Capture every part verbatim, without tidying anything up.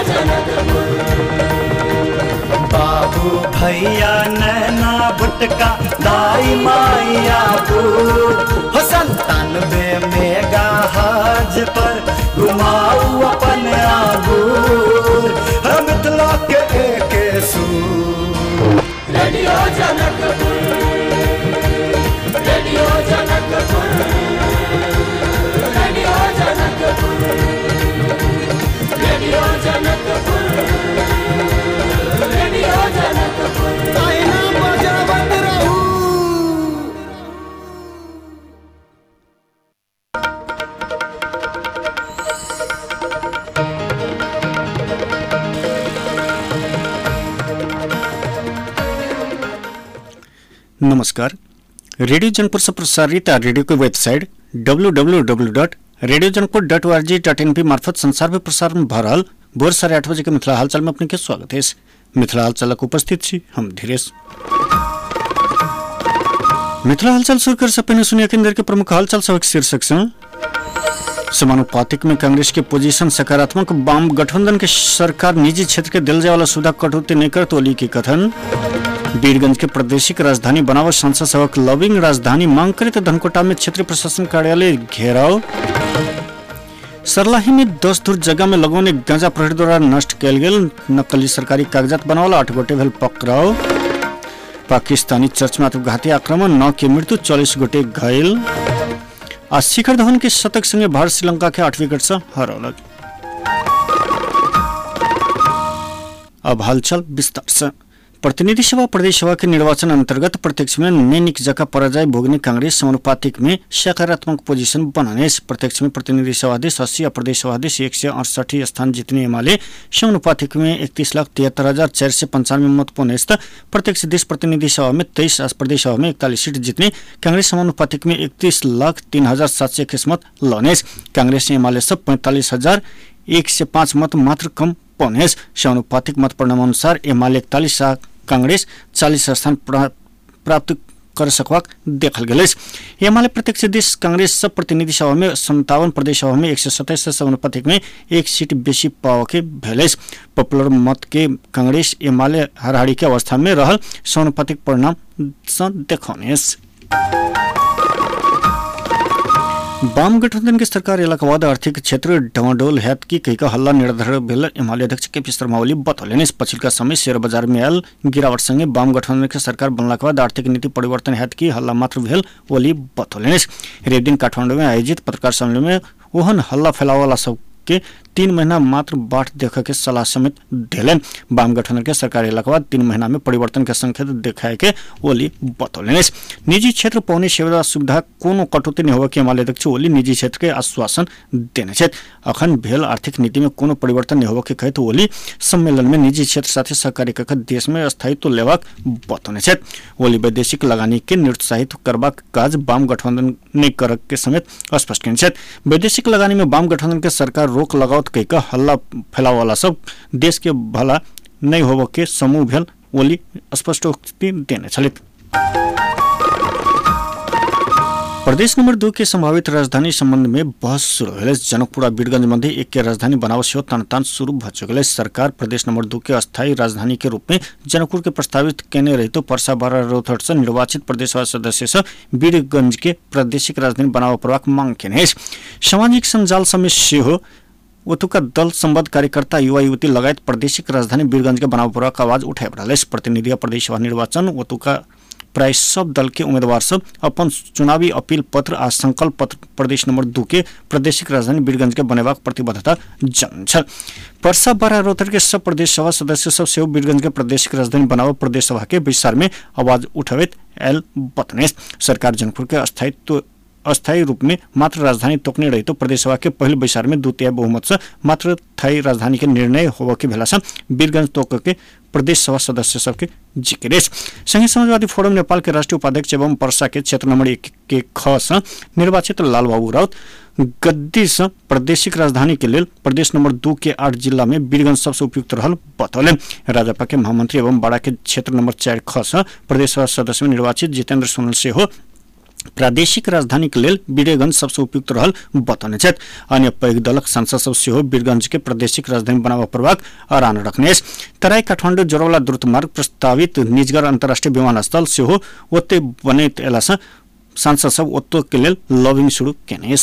बाबू भैया नैना बुटका दाई माइया हो संतानवे मेगा हज पर घुमाऊ अपन आबूर हम मिथिला के एक सूर। Radio Janakpur, radio Janakpur, radio Janakpur, radio Janakpur, radio Janakpur. आईना बजावत रहू। नमस्कार। रेडियो जनकपुर से प्रसारित रेडियो की website W W W dot radio Janakpur dot O R G dot in P मार्फत संसार में प्रसारण भर हाल भोर साढ़े आठ बजे के मिथिला हालचाल में अपने के स्वागत है। मिथिला हालचाल उपस्थित छी हम धीरेश। मिथिला हालचाल शुरू कर से पहले सुनिए केंद्र के प्रमुख हालचाल सबक शीर्षक से। समानुपातिक में कांग्रेस के पोजीशन सकारात्मक, वाम गठबंधन के सरकार निजी क्षेत्र के दिल जाए वाला सुविधा कटौती नहीं कर तोली की कथन। वीरगंज के प्रादेशिक राजधानी बनावा संसद सभा लॉबिंग राजधानी मांग करे तो धनकोटा में क्षेत्रीय प्रशासन कार्यालय घेराव। सरलाही में दस दूर जगह में लगौने गांजा प्रहरी द्वारा नष्ट कल गेल। नकली सरकारी कागजात बनावला आठ गोटे भेल पकड़ाव। पाकिस्तानी चर्च में आत्मघाती आक्रमण, नौ की मृत्यु, चालीस गोटे घायल। आज शिखर धवन के शतक संगे भारत श्रीलंका के आठ विकेट से हरौलक। अब हालचाल विस्तार से। प्रतिनिधि सभा प्रदेश सभा के निर्वाचन अंतर्गत प्रत्यक्ष में नैनिक जगह पराजय भोगने कांग्रेस समानुपातिक में सकारात्मक पोजीशन बनाने प्रत्यक्ष में प्रतिनिधि सभाध्यक्ष अस्सी और प्रदेश सभाध्यक्ष एक सौ अड़सठ स्थान जीतने एमाले समानुपातिक में इकतीस लाख तिहत्तर हजार चार सौ पंचानवे मत पौने प्रत्यक्ष देश प्रतिनिधि सभा में तेईस प्रदेश सभा में इकतालीस सीट जीतने कांग्रेस समानुपातिक में इकतीस लाख तीन हजार सात सौ इक्कीस मत लौने कांग्रेस एमाले सब पैंतालीस हजार एक से पांच मत मात्र कम पौने समानुपातिक मत परिणाम अनुसार एमाले इकतालीस कांग्रेस चालीस स्थान प्राप्त कर सकवाक देखल गए। एमाले प्रत्यक्ष देश कांग्रेस सब प्रतिनिधि सभा में संतावन प्रदेश सभा में एक सौ सत्ताईस समानुपातिक में एक सीट बेसी पाव के भेले। पॉपुलर मत के कांग्रेस एमाले हाराहारी के अवस्था में रहल समानुपातिक परिणाम देखौने। वाम गठबंधन के सरकार इलाकावाद आर्थिक क्षेत्र डवाडोल हैत की कई का हल्ला निर्धारण भेल एमाले अध्यक्ष के पी शर्मा ओली बतौले। पछिल्का समय शेयर बाजार में आयल गिरावट संगे वाम गठबंधन के सरकार बनला के बाद आर्थिक नीति परिवर्तन हैत की हल्ला मात्र भेल ओली बतौले। रेवदिन काठमांडू में आयोजित पत्रकार सम्मेलन में ओहन हल्ला फैलावाला सब के तीन महीना मात्र बाट देख के सलाह समेत दिले। वाम गठबंधन के सरकारी इलाका तीन महीना में परिवर्तन के संकेत देखाए के ओली बतौले। निजी क्षेत्र पौने सेवा सुविधा कोनो कटौती नहीं होगा कि एमाले अध्यक्ष ओली निजी क्षेत्र के आश्वासन देने अखन भेल आर्थिक नीति में कोनो परिवर्तन नहीं होगा के कहते ओली सम्मेलन में निजी क्षेत्र साथ सहकारी कक्ष देश में स्थायित्व लेवाक बतौने। ओली वैदेशिक लगानी के निरुत्साहित करबाक काज वाम गठबंधन ने कर के समेत स्पष्ट करें। वैदेशिक लगानी में वाम गठबंधन के सरकार रोक लगाओ कई का हल्ला फैलाव वाला सब देश के भला नहीं होव के समूह भेल ओली स्पष्टोक्ति देने छलित। प्रदेश नंबर दो के संभावित राजधानी संबंध में बहस शुरू है। जनकपुर वीरगंज मध्य एक के राजधानी बनाव से तानतान शुरू भ चुके। सरकार प्रदेश नंबर दो के अस्थायी राजधानी के रूप में जनकपुर के प्रस्तावित केने रही तो परसा बारह रोहतट से निर्वाचित प्रदेश सभा सदस्य से वीरगंज के प्रादेशिक राजधानी बनाव परवाक मांग केने। सामाजिक संजाल समय से हो ओतुका दल संबद्ध कार्यकर्ता युवा युवती लगायत प्रादेशिक राजधानी वीरगंज के बनाव परवाक आवाज उठाए रहा। प्रतिनिधि प्रदेश सभा निर्वाचन ओतुका प्राय सब दल के उम्मीदवार सब अपन चुनावी अपील पत्र आ संकल्प पत्र प्रदेश नंबर दो के प्रादेशिक राजधानी वीरगंज के बनेबाक प्रतिबद्धता जन परसा बारह रोहतट के सब प्रदेश सभा सदस्य सब सेहो वीरगंज के प्रादेशिक राजधानी बनाव प्रदेश सभा के विस्तार में आवाज उठावित एल बतने। सरकार जनकपुर के अस्थायित्व अस्थायी रूप में मात्र राजधानी तोकने रही तो प्रदेश सभा के पहले विचार में द्वितीय बहुमत से मात्र स्थायी राजधानी के निर्णय होगा के भेला वीरगंज तोक के प्रदेश सभा सदस्य सबके जिक्र। संघीय समाजवादी फोरम नेपाल के राष्ट्रीय उपाध्यक्ष एवं परसा के क्षेत्र नंबर एक के ख से निर्वाचित लालबाबू राउत गद्दी से प्रादेशिक राजधानी के लिए प्रदेश नंबर दो के आठ जिला में वीरगंज सबसे उपयुक्त रहल बतौले। राजपा के महामंत्री एवं बाड़ा के क्षेत्र नंबर चार ख से प्रदेश सभा सदस्य में निर्वाचित जितेंद्र सोनल से हो प्रादेशिक राजधानी के लेल वीरगंज सबसे उपयुक्त रहल बतौने छथि। अन्य पैघ दलक सांसद सब सेहो वीरगंज के प्रादेशिक राजधानी बनाबऽ प्रभाग आरान रखने तराई काठमाडौँ जोड़वाला द्रुत मार्ग प्रस्तावित निजगढ़ अंतर्राष्ट्रीय विमानस्थल सेहो ओते बनैत अयलासँ सांसद सब ओतो के लेल लॉबिंग शुरू केने।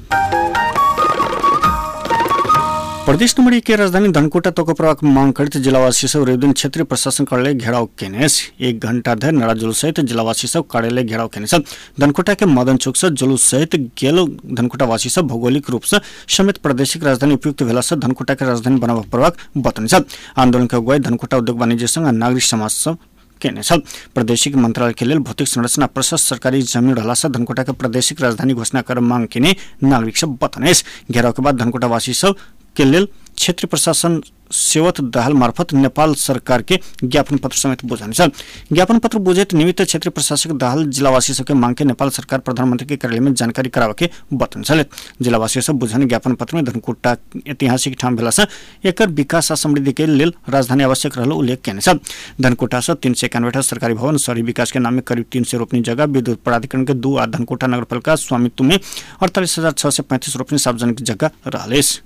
प्रदेश नंबर एक के राजधानी धनकुटा तोको प्रभाग मांग करते जिलावासी सब रेवदीन क्षेत्रीय प्रशासन कार्यालय घेराव केने। एक घंटा धरि नारा जुलूस सहित जिलावासी सब कार्यालय घेराव केने। धनकुटा के मदन चौक से जुलूस सहित गेलो धनकुटा वासी सब भौगोलिक रूप से समेत प्रादेशिक राजधानी उपयुक्त भेला से धनकुटा के राजधानी बनाबऽ प्रभाग बतौने। आंदोलन के अगुवाई धनकुटा उद्योग वाणिज्य संघ नागरिक समाज सब केने छ। प्रादेशिक मंत्रालय के लेल भौतिक संरचना प्रशस्त सरकारी जमीन रहला से धनकुटा के प्रादेशिक राजधानी घोषणा कर मांग केने नागरिक सब बतौने। घेराव के बाद धनकुटा वासी सब के लेल क्षेत्रीय प्रशासन सेवत दाहाल मार्फत नेपाल सरकार के ज्ञापन पत्र समेत बुझाने छ। ज्ञापन पत्र बुझेत निमित्त क्षेत्रीय प्रशासक दाहाल जिलावासी सबके मांग के नेपाल सरकार प्रधानमंत्री के कार्यालय में जानकारी करावे के बतौने छले। जिलावासी सब बुझाने ज्ञापन पत्र में धनकुटा ऐतिहासिक ठाम भेला से एकर विकास आ समृद्धि के लेल राजधानी आवश्यक रहल उल्लेख केने छ। धनकुटा से तीन सौ इक्यानवे सरकारी भवन शहरी विकास के नाम में करीब तीन सौ रोपनी जगह विद्युत प्राधिकरण के दू आ धनकुटा नगरपालिका स्वामित्व में अड़तालीस हजार छह सौ पैंतीस रोपनी सार्वजनिक जगह रहलेस।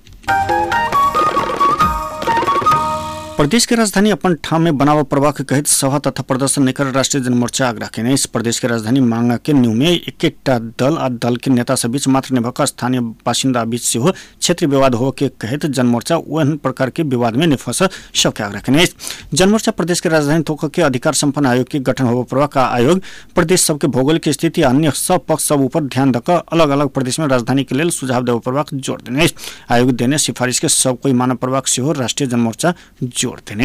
प्रदेश के राजधानी अपन ठाम में बनावा प्रभाग के कहित सभा तथा प्रदर्शन नहीं कर राष्ट्रीय जनमोर्चा आग्रह केने। इस प्रदेश के राजधानी मांग के न्यू में एकटा दल आ दल के नेता सब बीच मात्र निभक स्थानीय बासिंदा बीच से हो क्षेत्रीय विवाद हो के कहित जनमोर्चा ओहन प्रकार के विवाद में निफस सबके आग्रह केने। जनमोर्चा प्रदेश के राजधानी तोक के अधिकार संपन्न आयोग के गठन हो प्रभाग का आयोग प्रदेश सबके भौगोलिक स्थिति अन्य सब पक्ष सब ऊपर ध्यान दक अलग अलग प्रदेश में राजधानी के लेल सुझाव देव प्रभाग जोड़ देने। आयोग देने सिफारिश के सब कोई मानव प्रभाग से हो राष्ट्रीय जनमोर्चा जोड़ देने।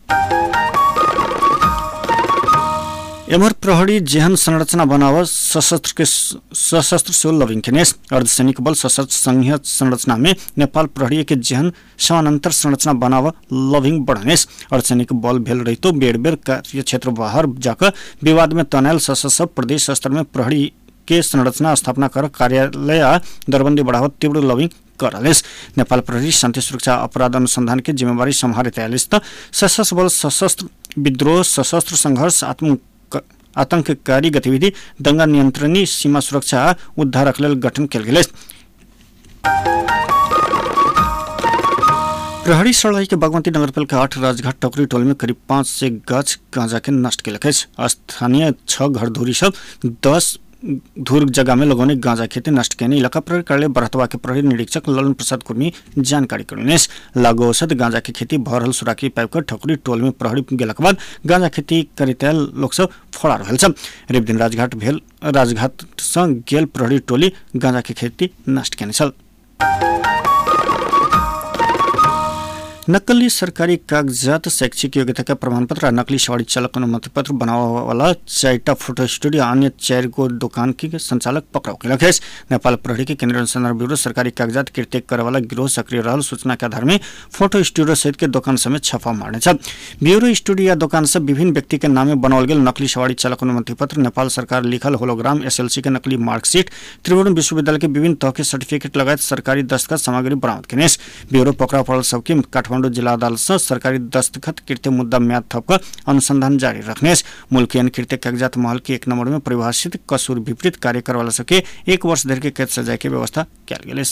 एमहर प्रहरी जेहन संरचना बनाव सशस्त्र के सशस्त्र से लविंग केने। अर्धसैनिक बल सशस्त्र संघीय संरचना में नेपाल प्रहरी के जेहन समानांतर संरचना बनाव लविंग बढ़ने। अर्धसैनिक बल भेल रही तो बेर बेर कार्य क्षेत्र बाहर जाकर विवाद में तनायल सशस्त्र प्रदेश स्तर में प्रहरी के संरचना स्थापना कर कार्यालय आ दरबंदी बढ़ाव तीव्र लविंग करलेस। नेपाल प्रहरी शांति सुरक्षा अपराध अनुसंधान के जिम्मेवारी संभाले तयालिस त सशस्त्र बल सशस्त्र विद्रोह सशस्त्र संघर्ष आत्म आतंककारी गतिविधि दंगा नियंत्रणी सीमा सुरक्षा उद्धार लेल गठन कल गेल। प्रहरी सड़ाई के बागमती नगरपालिका आठ राजघाट टोकरी टोल में करीब पाँच से गज गांजा के नष्ट केलक। स्थानीय छह घर धूरी सब दस धूर जगह में लोगों ने गांजा खेती नष्ट केने। इलाका प्रहरी कार्यालय बरहतवा के प्रहरी निरीक्षक ललन प्रसाद कुर्मी जानकारी करने। लागू औसत गांजा के खेती भरल सुराकी पाइप कर ठकुरी टोल में प्रहरी गेला के बाद गांजा खेती करते लोग सब फरार भेल छ। रेवदीन राजघाट भेल राजघाट से गेल प्रहरी टोली गांजा के खेती नष्ट केने छल। नकली सरकारी कागजात शैक्षिक योग्यता का प्रमाण पत्र नकली सवारी चालक अनुमति पत्र बनावा वाला चारिटा फोटो स्टूडियो अन्य चार गो दुकान के संचालक पकड़ाव केलक है। नेपाल प्रहरी के केंद्रीय अनुसंधान ब्यूरो सरकारी कागजात कृत्य करे वाला गिरोह सक्रिय रहल सूचना के आधार में फोटो स्टूडियो सहित के दुकान समेत छापा मारने छ। ब्यूरो स्टूडियो या दुकान से विभिन्न व्यक्ति के नामे बनावल गेल नकली सवारी चालक अनुमति पत्र नेपाल सरकार लिखल होलोग्राम एसएलसी के नकली मार्कशीट त्रिभुवन विश्वविद्यालय के विभिन्न तह के सर्टिफिकेट लगायत सरकारी दस्तखत सामग्री बरामद केने। ब्यूरो पकड़ाव पड़ल सबके काठमाडौँ जिला अदालत से सरकारी दस्तखत कृत्य मुद्दा म्याद थपकर अनुसंधान जारी रखने। मुल्कियन कृत्य कागजात महल के एक नंबर में परिभाषित कसूर विपरीत कार्य करवाला सके एक वर्ष धरि के कैद सजा के व्यवस्था कल गेल।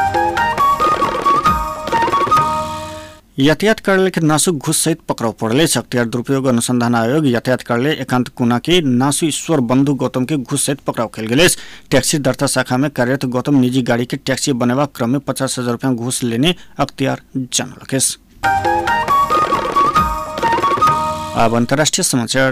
यातायात कार्यालय के नासु घुस सहित पकड़ाव पड़ले। अख्तियार दुरुपयोग अनुसंधान आयोग यातायात कार्यालय एकांत कुना के नासु ईश्वर बंधु गौतम के घुस सहित पकड़ाव कल गेल। टैक्सी दर्ता शाखा में कार्यरत गौतम निजी गाड़ी के टैक्सी बनेवा क्रम में पचास हजार रुपया घूस लेने अख्तियार जानलकेस। अब अंतर्राष्ट्रीय समाचार।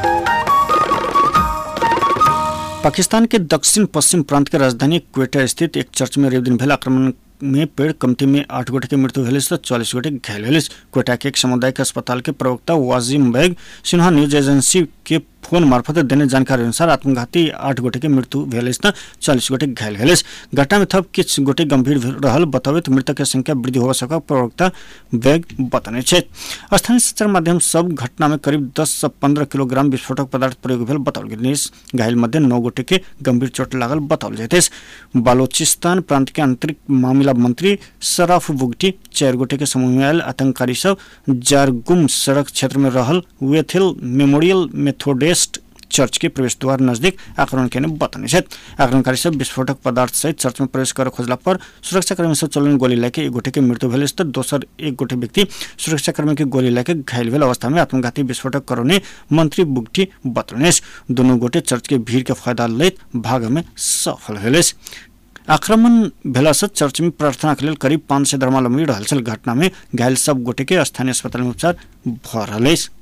पाकिस्तान के दक्षिण पश्चिम प्रांत के राजधानी क्वेटा स्थित एक चर्च में रेवदीन भेल आक्रमण में पेड़ कमती में आठ गोटे के मृत्यु भेल तो चालीस गोटे घायल भेल। क्वेटा के एक सामुदायिक अस्पताल के प्रवक्ता वाजिम बैग सिन्हा न्यूज एजेंसी के फोन मार्फत देने जानकारी अनुसार आत्मघाती आठ गोटे के मृत्यु भेल चालीस गोटे घायल भेल। घटना में थप किछ गोटे गंभीर रहल बताबैत मृतक के संख्या वृद्धि हो सक प्रवक्ता बैग बतने छे। स्थानीय संचार माध्यम सब घटना में करीब दस से पंद्रह किलोग्राम विस्फोटक पदार्थ प्रयोग भेल बताओल गेल। घायल मध्य नौ गोटे के गंभीर चोट लागल बताओल जाते। बालोचिस्तान प्रांत के आंतरिक मामला मंत्री शराफ बुगटी चार गोटे के समूह में आयल आतंककारी सब जारगुम सड़क क्षेत्र में रहल वेथेल मेमोरियल मेथोडिस्ट चर्च के प्रवेश द्वार नजदीक आक्रमण के बताने आक्रमणकारी सब विस्फोटक पदार्थ सहित चर्च में प्रवेश कर खोजला पर सुरक्षाकर्मी सब चलन गोली लाके एक गोटे के मृत्यु भेल तो दोसर एक गोटे व्यक्ति सुरक्षाकर्मी के गोली लाके घायल भेल अवस्था में आत्मघाती विस्फोटक कराउने मंत्री बुगटी बतौनेस दोनों गोटे चर्च के भीड़ के फायदा लैत भाग में सफल भेलेस। आक्रमण भेला से चर्च में प्रार्थना के लिए करीब पाँच सौ धर्मावलंबी रहल घटना में घायल सब गोटे के स्थानीय अस्पताल में उपचार भ रहलेस।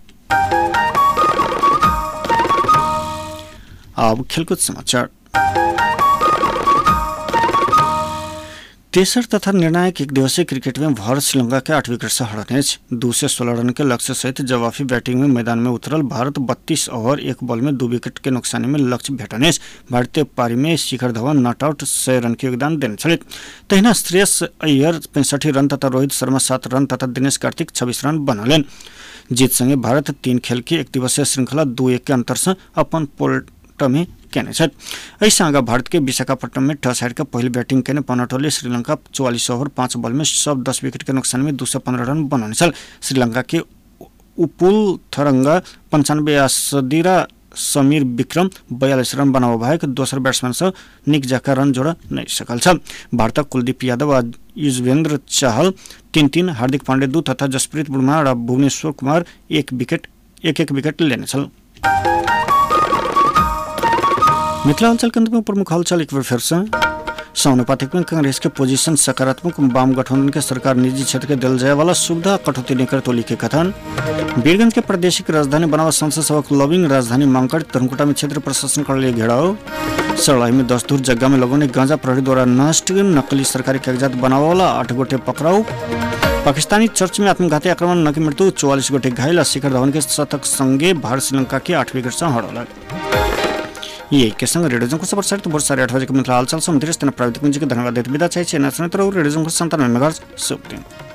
अब खेलकूद समाचार। तेसर तथा निर्णायक एक दिवसीय क्रिकेट में भारत श्रीलंका के आठ विकेट से हराने दो से सोलह रन के लक्ष्य सहित जवाबी बैटिंग में मैदान में उतरल भारत बत्तीस ओवर एक बॉल में दो विकेट के नुकसानी में लक्ष्य भेटने भारतीय पारी में शिखर धवन नॉट आउट सौ रन के योगदान देने छल। तहिना श्रेयस अय्यर पैंसठी रन तथा रोहित शर्मा सात रन तथा दिनेश कार्तिक छब्बीस रन बनौलन। जीत संगे भारत तीन खेल की एक दिवसीय श्रृंखला दो एक के अंतर से अपन पोल्ट में केने छत। ऐसा आगा भारत के विशाखापट्टनम में टॉस हार के पहले बैटिंग केने पनटोले श्रीलंका चौवालीस ओवर पाँच बॉल में सब दस विकेट के नुकसान में दो सौ पंद्रह रन बनाने छल। श्रीलंका के उपुल थरंगा पंचानबे आसदीरा समीर विक्रम बयालीस रन बनावा भाग दोसर बैट्समैन से निक जाका रन जोड़ा नहीं सकल छल। भारत कुलदीप यादव और युजवेंद्र चहल तीन तीन हार्दिक पांडे दो तथा जसप्रीत बुमराह और भुवनेश्वर कुमार एक विकेट एक एक विकेट लेने छल। मिथिलांचल केंद्र में प्रमुख हालचाल एक बार फिर से समानुपातिक में कांग्रेस के पोजीशन सकारात्मक वाम गठबंधन के सरकार निजी क्षेत्र के दिल जाए वाला सुविधा कटौती नहीं कर तोली के कथन। वीरगंज के प्रादेशिक राजधानी बनावा संसद सभा लॉबिंग राजधानी मांग कर धर्मकोटा में क्षेत्र प्रशासन कर लिए घेराव। सरलाई में दस दूर जगह में लोगों ने गांजा प्रहरी द्वारा नष्ट नकली सरकारी कागजात बनावा वाला आठ गोटे पकड़ाऊ। पाकिस्तानी चर्च में आत्मघाती आक्रमण न की मृत्यु चौवालीस गोटे घायल शिखर धवन के शतक संगे भारत श्रीलंका के आठ विकेट से हड़ौल। ये के संग रेडियो जंको सबर साइट तो बहुत सारे आठ बजे के मित्र हालचाल से प्राविधिक के धन्यवाद देते विदा चाहिए रेडियो जंको संतानवे मेगाहर्ट्ज शुभ दिन।